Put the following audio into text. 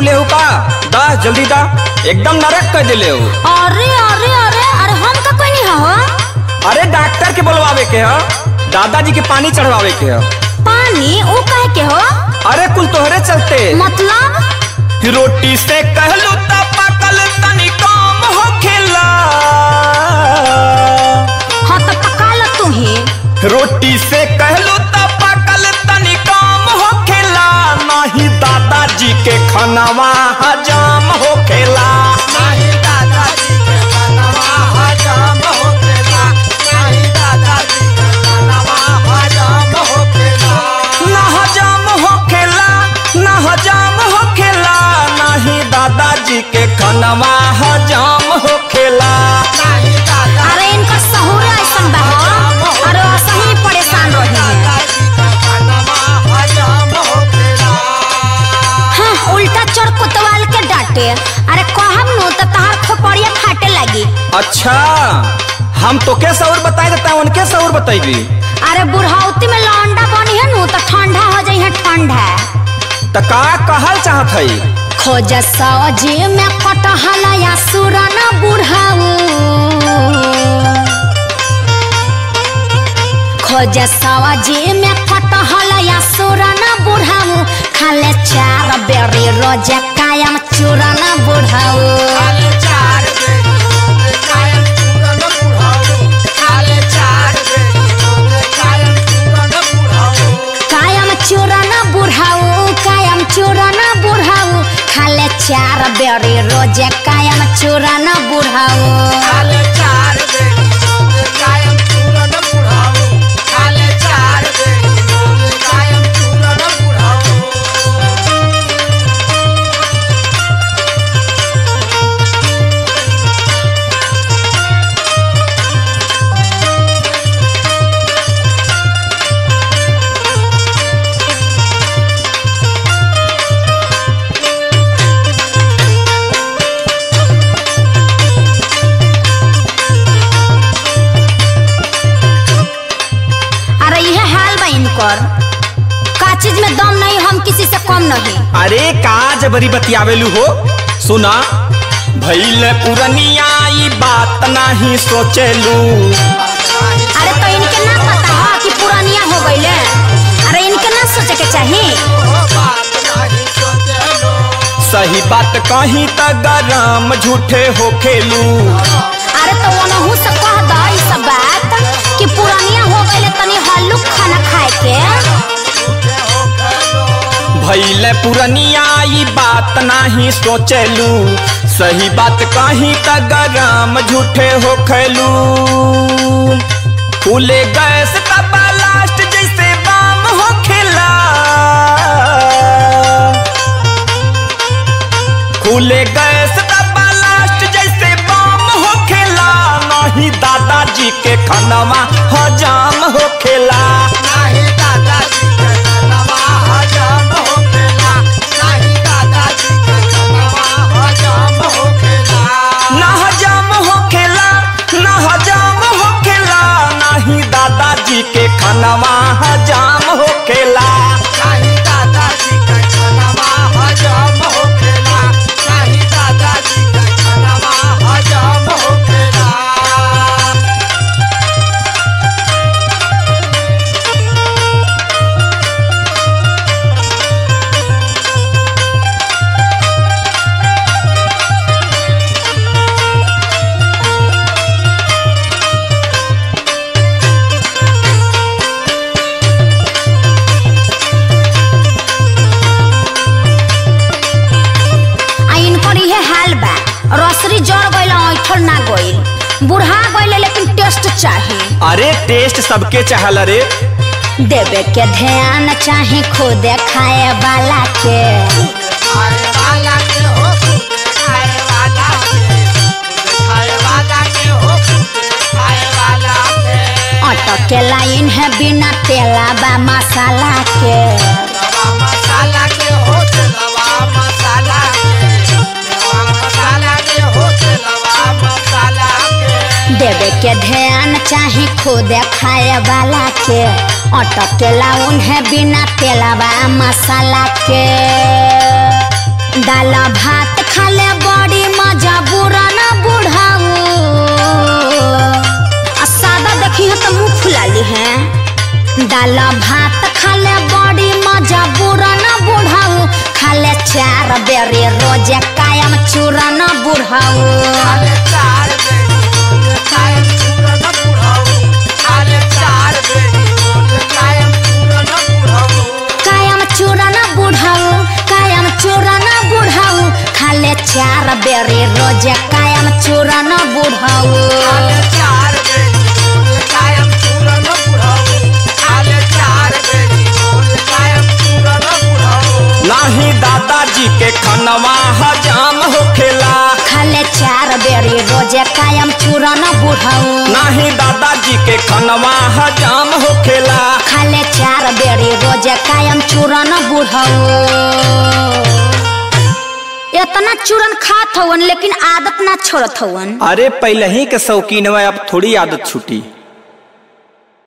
बनौले हो का? दा जल्दी दा, एकदम नरक कर दिले हो। अरे अरे अरे अरे हम का कोई नहीं हो। अरे डॉक्टर के बुलवावे के हो, दादाजी के पानी चढ़वावे के हो। पानी वो कहे के हो? अरे कुल तोहरे चलते। मतलब रोटी से कहलू त पकल तनी काम हो खेला। हाँ तो पका लो तू ही। रोटी से कहलू त पकल तनी काम हो खेला, नहीं दादाजी के खानावा हजाम हो खेला। नहीं दादाजी के खानावा हजाम हो खेला, नहीं दादाजी के खानावा हजाम हो खेला। ना हजाम हो खेला, ना हजाम हो खेला, नहीं दादाजी के खानावा हजाम हो खेला। नहीं दादा अरे इनका सहूर ऐसा बा हो, अरे सही परेशान रही है। दादाजी का खानावा हजाम हो खेला। हाँ उल्टा चढ़ कोतवाल के डांटे। अरे कहम नु तो तहार खोपड़िया फाटे लगी। अच्छा हम तो के सौर बताए देता उनके सौर बताइबी। अरे बुढ़ाउती में लौंडा बनी है नु तो ठंडा हो जाई है ठंडा। त का कहल चाहत हई? खोज सौजी में कटहल या सुरन बुढ़ाऊ, खोज सौजी में कटहल या सुरन बुढ़ाऊ, खाले 4 बेरी रोज कायम चूरन बुढ़ाऊ। खाले 4 बेरी रोज कायम चूरन बुढ़ाऊ, खाले 4 बेरी रोज कायम चूरन बुढ़ाऊ। कायम चूरन बुढ़ाऊ, कायम चूरन बुढ़ाऊ, खाले 4 बेरी रोज कायम चूरन बुढ़ाऊ। खाले 4 बेरी रोज कायम चूरन बुढ़ाऊ, खाले 4 बेरी रोज कायम चूरन बुढ़ाऊ। अरे यह हाल बा इनकर, का चीज में दम नहीं, हम किसी से कम नहीं। अरे का जबरी बतियावेलू हो? सुना भइल पुरनिया ई बात नहीं सोचेलू। अरे तो इनके ना पता है कि पुरानिया हो गईले। अरे इनके ना सोचे के चाहिए। बात नहीं सोचेलो, सही बात कहीं त गरम झूठे हो खेलू। अरे तो ओनहु से कह द ई सब बात कि पुरानिया हो गईले, तनी हल्लुक खाना खाए के। झूठे हो खेलो। भइल पुरनिया ई बात नहीं सोचेलू, सही बात कहीं त गरम झूठे हो खेलू। फूले गैस तब लास्ट जैसे बाम हो खेला, फूले गैस तब लास्ट जैसे बाम हो खेला, नहीं दादाजी के खानावा हजाम हो खेला। नहीं दादाजी के खानावा हजाम हो खेला, नहीं दादाजी के खानावा हजाम हो खेला। ना हजाम हो खेला, ना हजाम हो खेला, नहीं दादाजी के खानावा हजाम हो खेला। नहीं दादाजी के खानावा हजाम हो खेला, नहीं दादाजी के खानावा हजाम हो खेला। आ इनकर ये हाल बा, रसरी जड़ गईला ऐठल ना गईल, बुढ़ा गईले लेकिन टेस्ट चाहिए। अरे टेस्ट सबके चाहल रे। देवे के ध्यान चाहे खुद खाए वाला के। खाए वाला के हो, खाए वाला के, खाए वाला के हो, खाए वाला के। अटके लाइन है बिना तेला बा मसाला के। लवा मसाला के हो, लवा मसाला के, लवा मसाला के हो, लवा मसाला के। देवे के ध्यान चाहे खुद खाए वाला के, अटकेला उन्हें बिना तेलावा मसाला के। दाल भात खाले बड़ी मजा बुरा ना बुढ़ाऊ सादा देखी है तो मुँह फुलाली है। दाल भात खाले बड़ी मजा बुरा ना बुढ़ाऊ खाले 4 बेरी रोजे कायम चूरा ना बुढ़ाऊ। खाले 4 बेरी कायम चूरा ना बुढ़ाऊ। खाले 4 बेरी कायम चूरा ना बुढ़ाऊ। कायम चूरा ना बुढ़ाऊ कायम चूरा ना बुढ़ाऊ खाले 4 बेरी रोजे कायम चूरा ना बुढ़ाऊ। खाले 4 बेरी कायम चूरा ना बुढ़ाऊ। खाले 4 बेरी कायम चूरा ना बुढ़ाऊ। नाही दादाजी के खनवा हजाम होखेला खाले 4 बेरी रोजे कायम चूरा ना बुढ़ाऊ। नाही दादाजी के खनवा हजाम होखेला खाले 4 बेरी रोजे कायम चूरा ना बुढ़ाऊ। इतना चूरन खात हवन लेकिन आदत ना छोड़त हवन। अरे पहले ही के शौकीन है, अब थोड़ी आदत छूटी।